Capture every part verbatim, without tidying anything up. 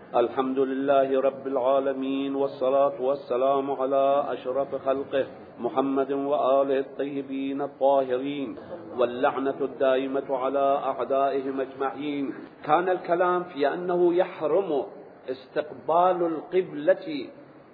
الحمد لله رب العالمين، والصلاة والسلام على أشرف خلقه محمد وآله الطيبين الطاهرين، واللعنة الدائمة على أعدائهم أجمعين. كان الكلام في أنه يحرم استقبال القبلة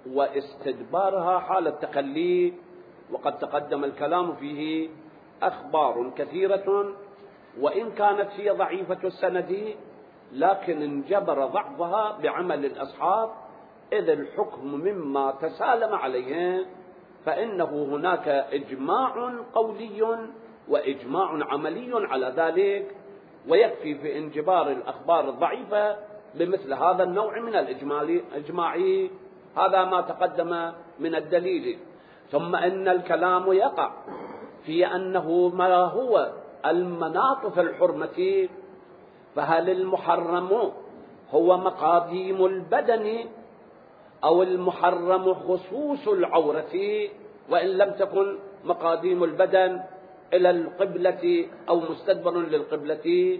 واستدبارها حال التخلي، وقد تقدم الكلام فيه أخبار كثيرة، وإن كانت هي ضعيفة السند لكن انجبر ضعفها بعمل الأصحاب، إذ الحكم مما تسالم عليه، فإنه هناك إجماع قولي وإجماع عملي على ذلك، ويكفي في انجبار الأخبار الضعيفة بمثل هذا النوع من الإجماع. هذا ما تقدم من الدليل. ثم إن الكلام يقع في أنه ما هو المناط في الحرمة، فهل المحرم هو مقاديم البدن أو المحرم خصوص العورة، وإن لم تكن مقاديم البدن إلى القبلة أو مستدبر للقبلة؟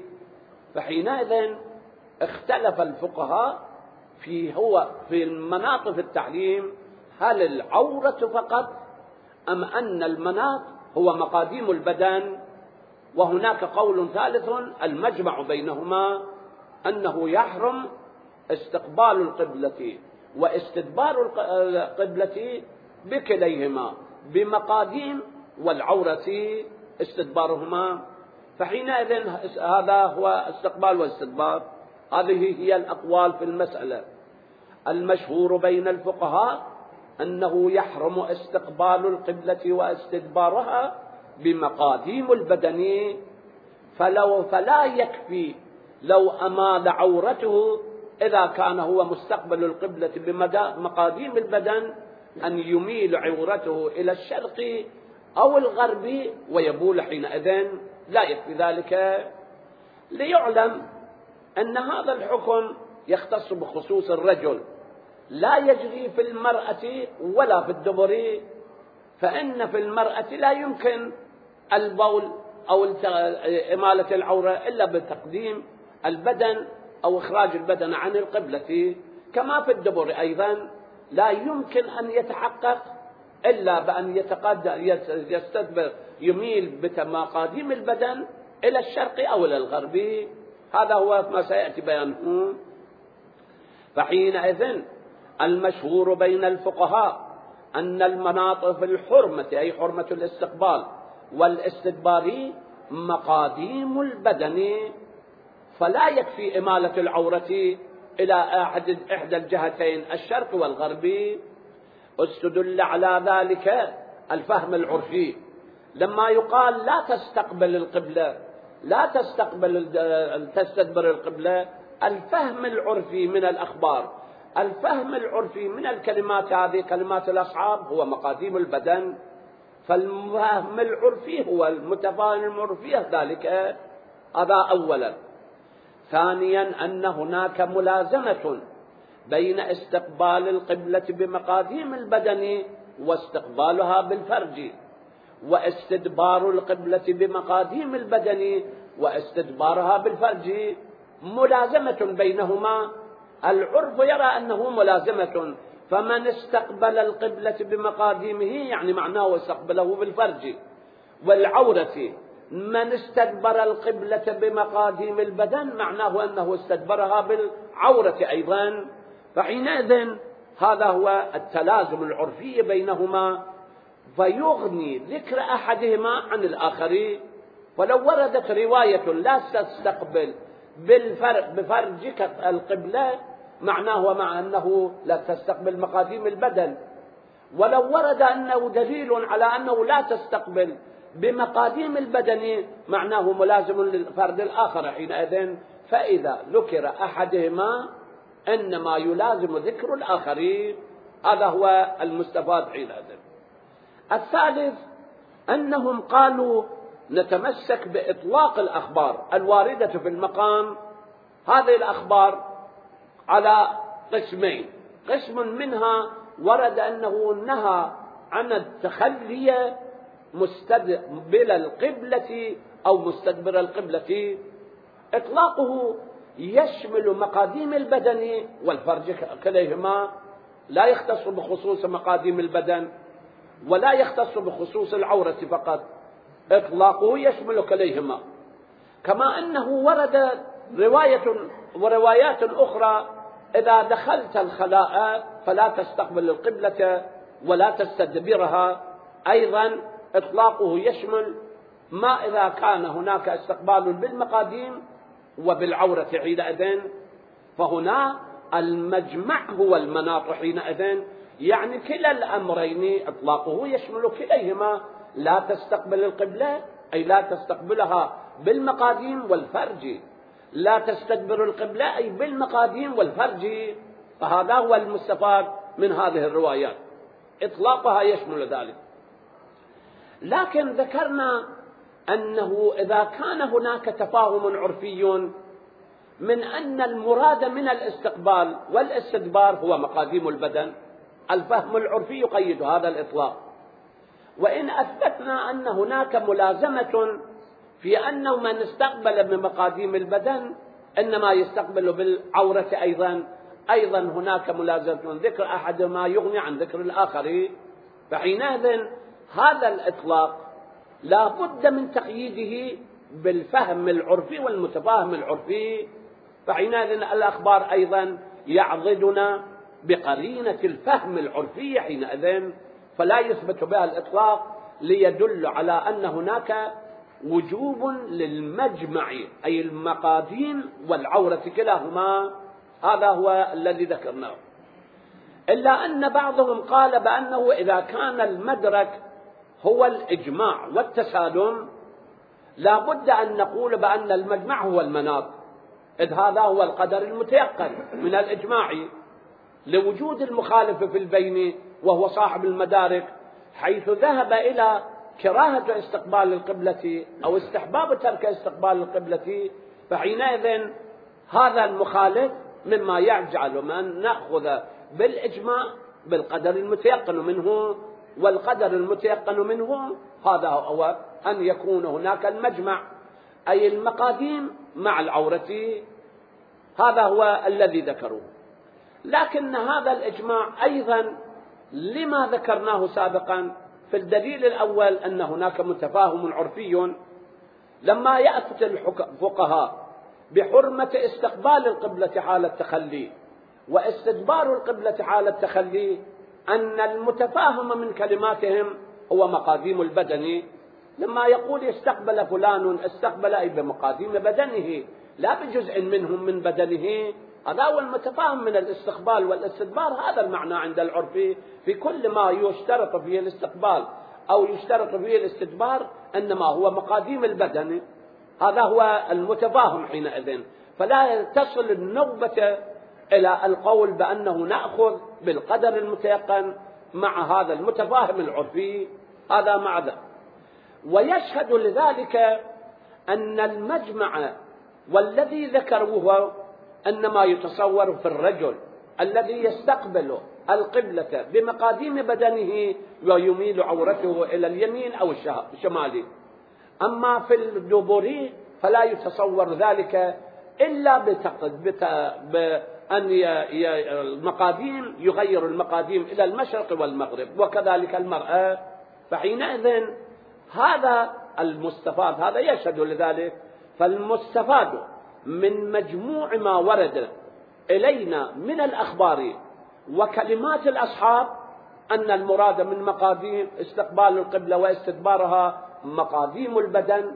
فحينئذ اختلف الفقهاء في هو في المناط في التعليم، هل العورة فقط أم أن المناط هو مقاديم البدن؟ وهناك قول ثالث المجمع بينهما، أنه يحرم استقبال القبلة واستدبار القبلة بكليهما بمقاديم، والعورة استدبارهما. فحينئذ هذا هو استقبال واستدبار. هذه هي الأقوال في المسألة. المشهور بين الفقهاء أنه يحرم استقبال القبلة واستدبارها بمقاديم البدن، فلو فلا يكفي لو أمال عورته إذا كان هو مستقبل القبلة بمقاديم البدن أن يميل عورته إلى الشرق أو الغرب ويبول، حينئذ لا يكفي ذلك. ليعلم أن هذا الحكم يختص بخصوص الرجل، لا يجري في المرأة ولا في الدبر، فإن في المرأة لا يمكن البول أو إمالة العورة إلا بتقديم البدن أو إخراج البدن عن القبلة، كما في الدبر أيضا لا يمكن أن يتحقق إلا بأن يستدبر يميل بمقاديم البدن إلى الشرق أو إلى الغرب. هذا هو ما سيأتي بيانه. فحينئذ المشهور بين الفقهاء أن المناط في الحرمة، أي حرمة الاستقبال والاستدبار، مقاديم البدن، فلا يكفي إمالة العورة إلى أحد إحدى الجهتين الشرق والغرب. استدل على ذلك الفهم العرفي، لما يقال لا تستقبل القبلة، لا تستقبل تستدبر القبلة، الفهم العرفي من الأخبار، الفهم العرفي من الكلمات هذه كلمات الأصحاب هو مقاديم البدن، فالفهم العرفي هو المتفاهم العرفي ذلك. هذا أولا. ثانيا أن هناك ملازمة بين استقبال القبلة بمقاديم البدن واستقبالها بالفرج، واستدبار القبلة بمقاديم البدن واستدبارها بالفرج، ملازمة بينهما. العرف يرى أنه ملازمة، فمن استقبل القبلة بمقاديمه يعني معناه استقبله بالفرج، والعورة من استدبر القبلة بمقاديم البدن معناه أنه استدبرها بالعورة أيضا. فحينئذ هذا هو التلازم العرفي بينهما، فيغني ذكر أحدهما عن الآخر. ولو وردت رواية لا تستقبل بفرجك القبلة معناه ومع أنه لا تستقبل مقاديم البدن، ولو ورد أنه دليل على أنه لا تستقبل بمقاديم البدن معناه ملازم للفرد الآخر حينئذ. فإذا ذكر أحدهما إنما يلازم ذكر الآخرين. هذا هو المستفاد حينئذ. الثالث أنهم قالوا نتمسك بإطلاق الأخبار الواردة في المقام. هذه الأخبار على قسمين، قسم منها ورد أنه نهى عن التخلي مستقبل القبلة أو مستدبر القبلة. إطلاقه يشمل مقاديم البدن والفرج كليهما، لا يختص بخصوص مقاديم البدن ولا يختص بخصوص العورة فقط، إطلاقه يشمل كليهما. كما أنه ورد رواية وروايات أخرى إذا دخلت الخلاء فلا تستقبل القبلة ولا تستدبرها، أيضا إطلاقه يشمل ما إذا كان هناك استقبال بالمقاديم وبالعورة حينئذ، فهنا المجمع هو المناط حينئذ، يعني كلا الأمرين إطلاقه يشمل كليهما، لا تستقبل القبلة أي لا تستقبلها بالمقاديم والفرج، لا تستدبر القبلة أي بالمقاديم والفرج. فهذا هو المستفاد من هذه الروايات، إطلاقها يشمل ذلك. لكن ذكرنا أنه إذا كان هناك تفاهم عرفي من أن المراد من الاستقبال والاستدبار هو مقاديم البدن، الفهم العرفي يقيد هذا الإطلاق. وإن أثبتنا أن هناك ملازمة في أنه من استقبل بمقاديم البدن إنما يستقبل بالعورة أيضا، أيضا هناك ملازمة، ذكر أحدهما يغني عن ذكر الآخر، فحينئذ هذا الإطلاق لا بد من تقييده بالفهم العرفي والمتفاهم العرفي. فحينئذ الأخبار أيضا يعضدنا بقرينة الفهم العرفي حينئذ، فلا يثبت بها الإطلاق ليدل على أن هناك وجوب للمجمع أي المقاديم والعورة كلاهما، هذا هو الذي ذكرناه. إلا أن بعضهم قال بأنه إذا كان المدرك هو الإجماع والتسالم لا بد أن نقول بأن المجمع هو المناط، إذ هذا هو القدر المتيقن من الإجماع لوجود المخالف في البين وهو صاحب المدارك، حيث ذهب إلى كراهة استقبال القبلة أو استحباب ترك استقبال القبلة. فحينئذ هذا المخالف مما يجعل من نأخذ بالإجماع بالقدر المتيقن منه، والقدر المتيقن منه هذا هو أن يكون هناك المجمع أي المقاديم مع العورة، هذا هو الذي ذكروه. لكن هذا الإجماع أيضا لما ذكرناه سابقا في الدليل الأول أن هناك متفاهم عرفي، لما يأتي الفقهاء بحرمة استقبال القبلة حال التخلي واستدبار القبلة حال التخلي، أن المتفاهم من كلماتهم هو مقاديم البدن. لما يقول استقبل فلان استقبل أي بمقاديم بدنه لا بجزء منهم من بدنه، هذا هو المتفاهم من الاستقبال والاستدبار، هذا المعنى عند العرف في كل ما يشترط فيه الاستقبال أو يشترط فيه الاستدبار إنما هو مقاديم البدن، هذا هو المتفاهم حينئذ. فلا تصل النوبة إلى القول بأنه نأخذ بالقدر المتيقن مع هذا المتفاهم العرفي، هذا مع ذلك. ويشهد لذلك أن المجمع والذي ذكروه أنما يتصور في الرجل الذي يستقبل القبلة بمقاديم بدنه ويميل عورته إلى اليمين أو الشمال، أما في الدبر فلا يتصور ذلك إلا بأن المقاديم يغير المقاديم إلى المشرق والمغرب، وكذلك المرأة. فحينئذ هذا المستفاد، هذا يشهد لذلك. فالمستفاد من مجموع ما ورد إلينا من الأخبار وكلمات الأصحاب أن المراد من مقاديم استقبال القبلة واستدبارها مقاديم البدن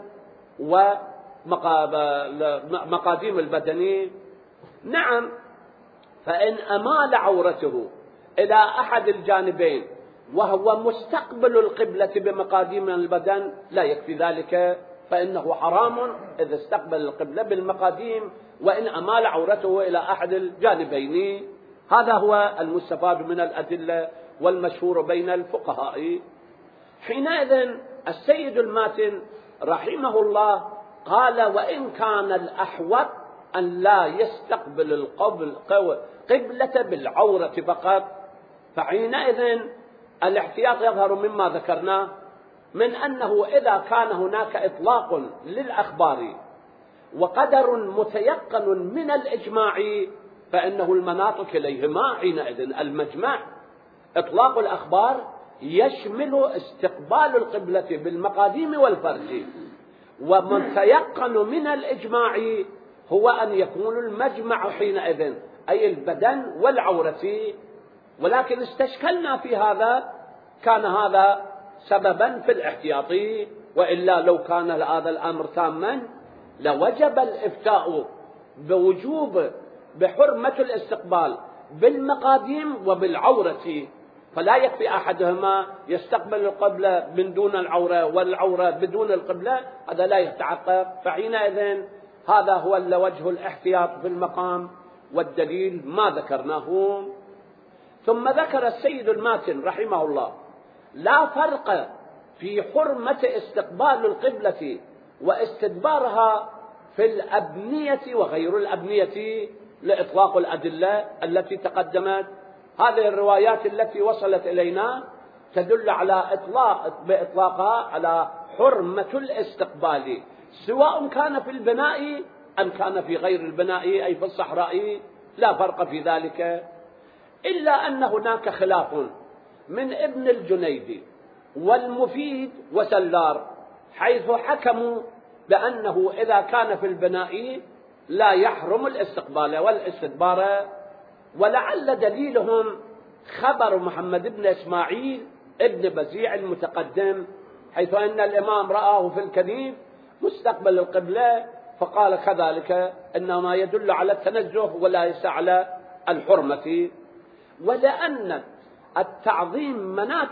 ومقاديم البدن. نعم، فإن أمال عورته إلى أحد الجانبين وهو مستقبل القبلة بمقاديم البدن لا يكفي ذلك، فإنه حرام إذا استقبل القبلة بالمقاديم وإن أمال عورته إلى أحد الجانبين. هذا هو المستفاد من الأدلة والمشهور بين الفقهاء. حينئذ السيد الماتن رحمه الله قال: وإن كان الأحوط أن لا يستقبل القبلة بالعورة فقط، فحينئذ الاحتياط يظهر مما ذكرناه من أنه إذا كان هناك إطلاق للأخبار وقدر متيقن من الإجماع فإنه المناط كليهما حينئذ المجمع. إطلاق الأخبار يشمل استقبال القبلة بالمقاديم والفرج، ومتيقن من الإجماع هو أن يكون المجمع حينئذ أي البدن والعورة. ولكن استشكلنا في هذا، كان هذا سببا في الاحتياط، وإلا لو كان هذا الأمر تاما لوجب الإفتاء بوجوب بحرمة الاستقبال بالمقاديم وبالعورة، فلا يكفي أحدهما يستقبل القبلة من دون العورة والعورة بدون القبلة، هذا لا يتحقق. فحينئذ هذا هو وجه الاحتياط في المقام، والدليل ما ذكرناه. ثم ذكر السيد الماتن رحمه الله: لا فرق في حرمة استقبال القبلة واستدبارها في الأبنية وغير الأبنية لإطلاق الأدلة التي تقدمت. هذه الروايات التي وصلت إلينا تدل على إطلاق بإطلاقها على حرمة الاستقبال، سواء كان في البناء أم كان في غير البناء أي في الصحراء، لا فرق في ذلك. إلا أن هناك خلاف من ابن الجنيد والمفيد وسلار، حيث حكموا بأنه إذا كان في البناء لا يحرم الاستقبال والاستدبار. ولعل دليلهم خبر محمد بن إسماعيل ابن بزيع المتقدم، حيث أن الإمام رآه في الكنيف مستقبل القبلة فقال كذلك، إنما يدل على التنزه وليس على الحرمة. ولأن التعظيم مناط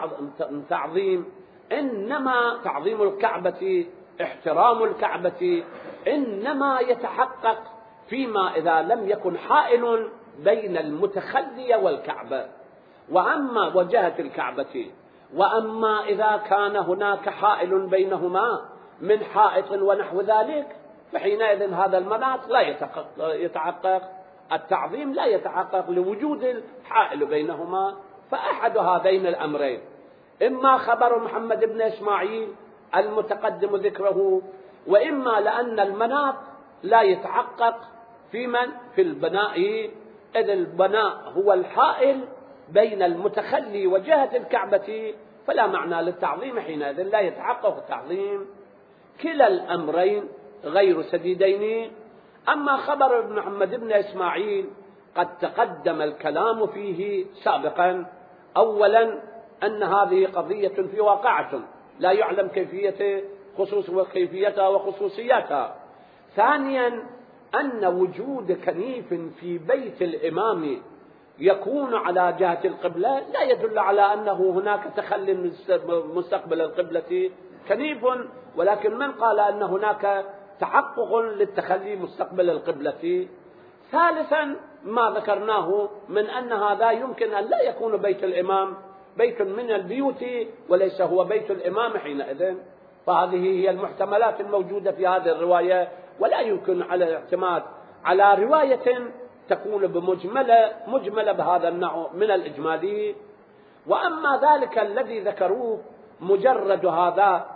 التعظيم، إنما تعظيم الكعبة احترام الكعبة إنما يتحقق فيما إذا لم يكن حائل بين المتخلي والكعبة وأما وجهة الكعبة، وأما إذا كان هناك حائل بينهما من حائط ونحو ذلك فحينئذ هذا المناط لا يتحقق، التعظيم لا يتحقق لوجود الحائل بينهما. فأحد هذين الأمرين إما خبر محمد بن إسماعيل المتقدم ذكره، وإما لأن المناط لا يتحقق في من في البناء، إذ البناء هو الحائل بين المتخلي وجهة الكعبة، فلا معنى للتعظيم حينئذ لا يتحقق التعظيم. كلا الأمرين غير سديدين. أما خبر ابن محمد بن إسماعيل قد تقدم الكلام فيه سابقا. أولا أن هذه قضية في واقعة لا يعلم كيفية خصوص وكيفيتها وخصوصياتها. ثانيا أن وجود كنيف في بيت الإمام يكون على جهة القبلة لا يدل على أنه هناك تخلي من مستقبل القبلة كنيف، ولكن من قال أن هناك تحقق للتخلي مستقبل القبلة. ثالثا ما ذكرناه من أن هذا يمكن أن لا يكون بيت الإمام بيت من البيوت وليس هو بيت الإمام حينئذ. فهذه هي المحتملات الموجودة في هذه الرواية، ولا يمكن على الاعتماد على رواية تكون بمجملة مجملة بهذا النوع من الإجمالي. وأما ذلك الذي ذكروه مجرد هذا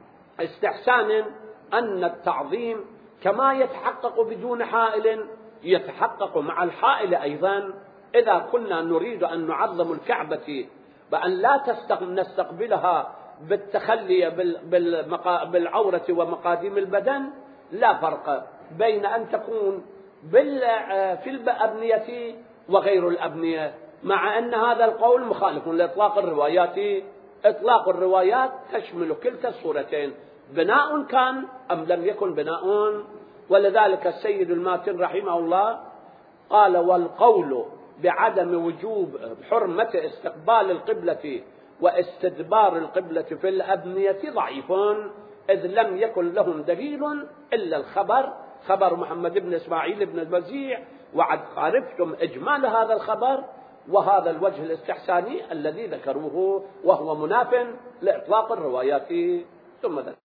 استحسان أن التعظيم كما يتحقق بدون حائل يتحقق مع الحائل أيضا. إذا كنا نريد أن نعظم الكعبة بأن لا نستقبلها بالتخلي بالعورة ومقاديم البدن، لا فرق بين أن تكون في الأبنية وغير الأبنية، مع أن هذا القول مخالف لإطلاق الروايات. إطلاق الروايات تشمل كلتا الصورتين، بناء كان أم لم يكن بناء. ولذلك السيد الماتن رحمه الله قال: والقول بعدم وجوب حرمة استقبال القبلة واستدبار القبلة في الأبنية ضعيف، إذ لم يكن لهم دليل إلا الخبر خبر محمد بن إسماعيل بن البزيع، وعد عرفتم إجمال هذا الخبر وهذا الوجه الاستحساني الذي ذكروه، وهو مناف لإطلاق الروايات. ثم ذلك